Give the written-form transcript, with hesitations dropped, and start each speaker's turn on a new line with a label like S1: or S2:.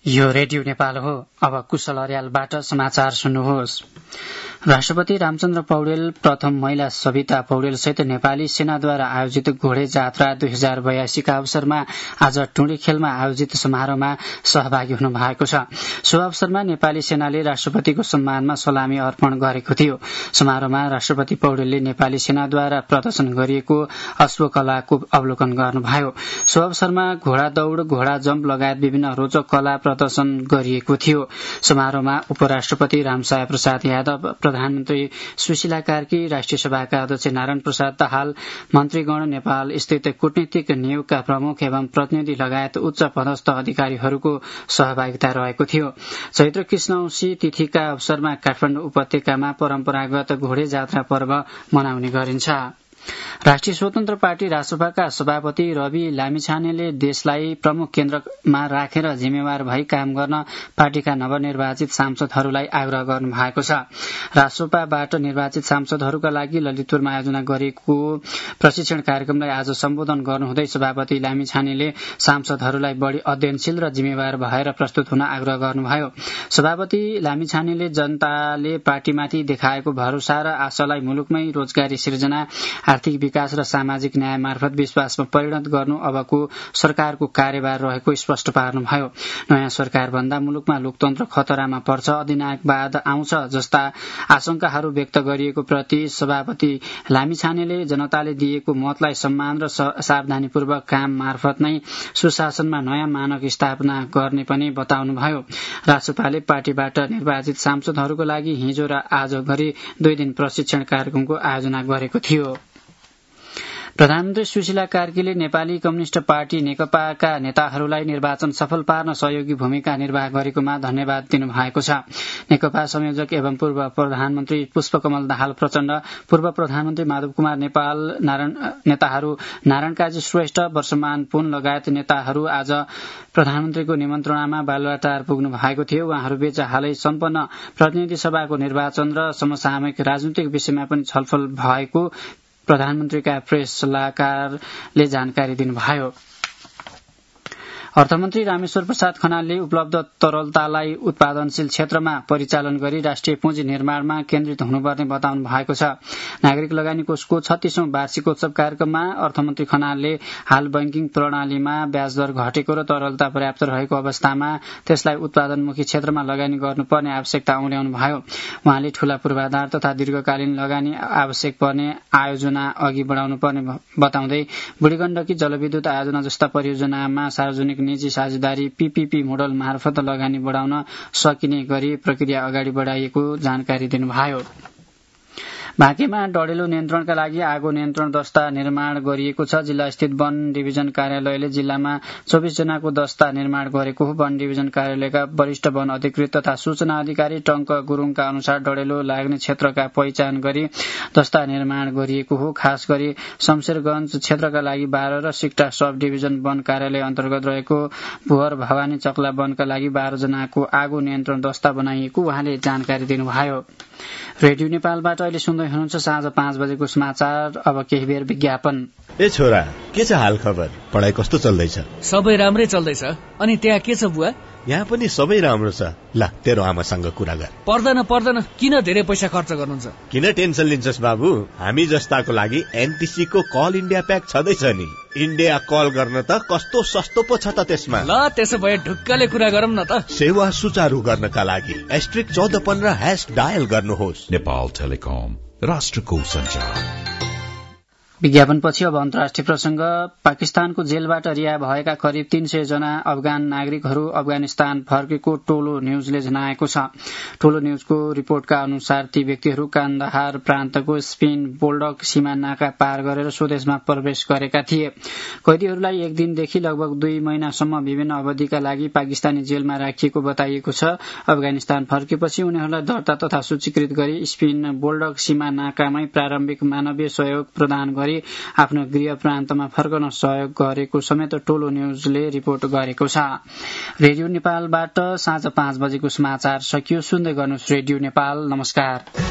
S1: यो रेडियो नेपाल हो। अब कुशल अर्यालबाट समाचार सुन्नुहोस्। राष्ट्रपति रामचन्द्र पौडेल प्रथम महिला सविता पौडेल सहित नेपाली सेनाद्वारा आयोजित घोडे जात्रा 2082 का अवसरमा आज टुँडीखेलमा आयोजित समारोहमा सहभागी हुनु भएको छ। सो अवसरमा नेपाली सेनाले राष्ट्रपतिको सम्मानमा सलामी अर्पण गरेको थियो। समारोहमा राष्ट्रपति पौडेलले नेपाली सेनाद्वारा प्रदर्शन गरिएको अश्वकलाको अवलोकन गर्नुभयो। सो अवसरमा घोडा दौड़, घोडा जम्प लगायत विभिन्न रोचक कला प्रदर्शन गरिएको थियो। समारोहमा उपराष्ट्रपति रामसाय प्रसाद यादव, प्रधानमन्त्री सुशीला कार्की, राष्ट्रिय सभाका अध्यक्ष नारायण प्रसाद दाहाल, मन्त्रीगण, नेपाल स्थित कूटनीतिक नियोगका प्रमुख एवं प्रतिनिधि लगायत उच्च पदस्थ अधिकारीहरूको सहभागिता रहेको थियो। चैत्र कृष्ण औँसी तिथिका अवसरमा काठमाडौँ उपत्यकामा परम्परागत घोडे जात्रा पर्व मनाउने गरिन्छ। राष्ट्रिय स्वतन्त्र पार्टी रासपाका सभापति रवि लामिछानेले देशलाई प्रमुख केन्द्रमा राखेर जिम्मेवार भई काम गर्न पार्टीका नवनिर्वाचित सांसदहरूलाई आग्रह गर्नु भएको छ। रासपाबाट निर्वाचित सांसदहरूका लागि ललितपुरमा आयोजना गरिएको प्रशिक्षण कार्यक्रमलाई आज सम्बोधन गर्नुहुँदै सभापति लामिछानेले सांसदहरूलाई बढ़ी अध्ययनशील र जिम्मेवार भएर प्रस्तुत हुन आग्रह गर्नुभयो। सभापति लामिछानेले जनताले पार्टीमाथि देखाएको भरोसा र आशालाई मुलुकमै रोजगारी सिर्जना, आर्थिक विकास र सामाजिक न्याय मार्फत विश्वासमा परिणत गर्नु अबको सरकारको कार्यभार रहेको स्पष्ट पार्नुभयो। नयाँ सरकार भन्दा मुलुकमा लोकतन्त्र खतरामा पर्छ, अधिनायकवाद आउँछ जस्ता आशंकाहरू व्यक्त गरिएको प्रति सभापति लामिछानेले जनताले दिएको मतलाई सम्मान र सावधानीपूर्वक काम मार्फत नै सुशासनमा नयाँ मानक स्थापना गर्ने पनि बताउनुभयो। रासपाले पार्टीबाट निर्वाचित सांसदहरूको लागि हिजो र आज गरी 2 दिन प्रशिक्षण कार्यक्रमको आयोजना गरेको थियो। प्रधानमन्त्री सुशीला कार्कीले नेपाली कम्युनिष्ट पार्टी नेकपाका नेताहरूलाई निर्वाचन सफल पार्न सहयोगी भूमिका निर्वाह गरेकोमा धन्यवाद दिनुभएको छ। नेकपा संयोजक एवं पूर्व प्रधानमन्त्री पुष्पकमल दाहाल प्रचण्ड, पूर्व प्रधानमन्त्री माधव कुमार नेपाल, नेताहरू नारायण काजी श्रेष्ठ, वर्षमान पुन लगायत नेताहरू आज प्रधानमन्त्रीको निमन्त्रणामा बालुवाटार पुग्नु भएको थियो। उहाँहरूबीच हालै सम्पन्न प्रतिनिधि सभाको निर्वाचन र समसामयिक राजनीतिक विषयमा पनि छलफल भएको प्रधानमन्त्रीका प्रेस सल्लाहकारले जानकारी दिनुभयो। अर्थमन्त्री रामेश्वर प्रसाद खनालले उपलब्ध तरलतालाई उत्पादनशील क्षेत्रमा परिचालन गरी राष्ट्रिय पुँजी निर्माणमा केन्द्रित हुनुपर्ने बताउनु भएको छ। नागरिक लगानी कोषको 36औं वार्षिकोत्सव कार्यक्रममा अर्थमन्त्री खनालले हाल बैंकिङ प्रणालीमा ब्याजदर घटेको र तरलता पर्याप्त रहेको अवस्थामा त्यसलाई उत्पादनमुखी क्षेत्रमा लगानी गर्नुपर्ने आवश्यकता औल्याउनु भयो। उहाँले ठूला पूर्वाधार तथा दीर्घकालीन लगानी आवश्यक पर्ने आयोजना अघि बढाउनु पर्ने बताउँदै बुढीगण्डकी जलविद्युत आयोजना जस्ता परियोजनामा सार्वजनिक निजी साझेदारी पीपीपी मोडल मार्फत लगानी बढाउन सकिने गरी प्रक्रिया अगाडि बढाइएको जानकारी दिनुभयो। बाँकेमा डढेलो नियन्त्रणका लागि आगो नियन्त्रण दस्ता निर्माण गरिएको छ। जिल्ला स्थित वन डिभिजन कार्यालयले जिल्लामा 24 जनाको दस्ता निर्माण गरेको हो। वन डिभिजन कार्यालयका वरिष्ठ वन अधिकृत तथा सूचना अधिकारी टंक गुरूङका अनुसार डढेलो लाग्ने क्षेत्रका पहिचान गरी दस्ता निर्माण गरिएको हो। खास गरी शमशेरगंज क्षेत्रका लागि 12 र सिक्टा सब डिभिजन वन कार्यालय अन्तर्गत रहेको भुवर भवानी चक्ला वनका लागि 12 जनाको आगो नियन्त्रण दस्ता बनाइएको उहाँले जानकारी दिनुभयो। रेडियो नेपालबाट अहिले सुन्दै हुनुहुन्छ साँझ 5 बजेको समाचार। अब केही बेर विज्ञापन।
S2: ए छोरा, के छ हाल खबर? पढाइ कस्तो चल्दैछ?
S3: सबै राम्रै चल्दैछ। अनि त्यहाँ के छ बुवा?
S2: यहाँ पनि सबै राम्रो छ। ल तेरो आमासँग कुरा गर।
S3: पर्दैन, किन धेरै पैसा खर्च गर्नुहुन्छ?
S2: किन टेन्सन लिन्छस् बाबु? हामी जस्ताको लागि एनटीसी को कल इन्डिया प्याक छँदैछ नि। इन्डिया कल गर्न त कस्तो सस्तो पो छ त त्यसमा।
S3: ल त्यसो भए ढुक्कले कुरा गरौँ न त।
S2: सेवा सुचारू गर्नका लागि *1415# डायल गर्नुहोस्।
S4: नेपाल टेलिकम, राष्ट्रको सञ्चार।
S1: विज्ञापनपछि अब अन्तर्राष्ट्रिय प्रसंग। पाकिस्तानको जेलबाट रिहा भएका करिब 300 जना अफगान नागरिकहरू अफगानिस्तान फर्केको टोलो न्यूजले जनाएको छ। टोलो न्यूजको रिपोर्टका अनुसार ती व्यक्तिहरू कान्दाहार प्रान्तको स्पिन बोल्डक सीमा नाका पार गरेर स्वदेशमा प्रवेश गरेका थिए। कैदीहरूलाई 1 दिनदेखि लगभग 2 महिनासम्म विभिन्न अवधिका लागि पाकिस्तानी जेलमा राखिएको बताइएको छ। अफगानिस्तान फर्केपछि उनीहरूलाई दर्ता तथा सूचीकृत गरी स्पिन बोल्डक सीमा नाकामै प्रारम्भिक मानवीय सहयोग प्रदान गरी आफ्नो गृह प्रान्तमा फर्कन सहयोग गरेको समेत टोलो न्यूजले रिपोर्ट गरेको छ। रेडियो नेपालबाट साँझ 5 बजेको समाचार सकियो। सुन्दै गर्नुहोस् रेडियो नेपाल। नमस्कार।